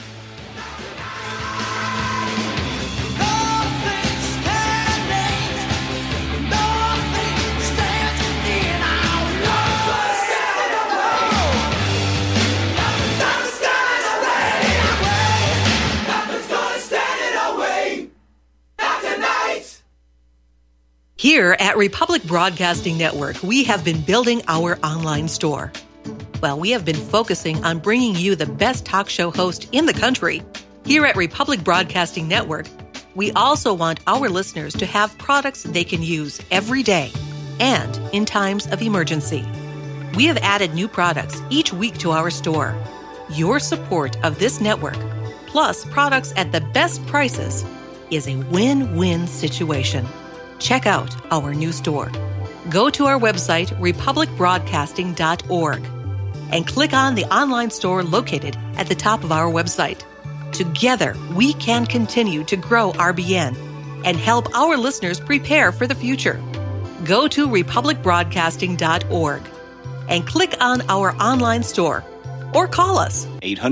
Here at Republic Broadcasting Network, we have been building our online store. Well, we have been focusing on bringing you the best talk show host in the country. Here at Republic Broadcasting Network, we also want our listeners to have products they can use every day and in times of emergency. We have added new products each week to our store. Your support of this network, plus products at the best prices, is a win-win situation. Check out our new store. Go to our website, republicbroadcasting.org, and click on the online store located at the top of our website. Together, we can continue to grow RBN and help our listeners prepare for the future. Go to republicbroadcasting.org and click on our online store or call us.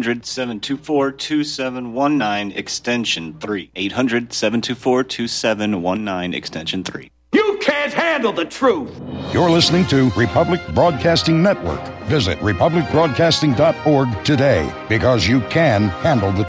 800-724-2719, extension 3. 800-724-2719, extension 3. You can't handle the truth. You're listening to Republic Broadcasting Network. Visit republicbroadcasting.org today because you can handle the truth.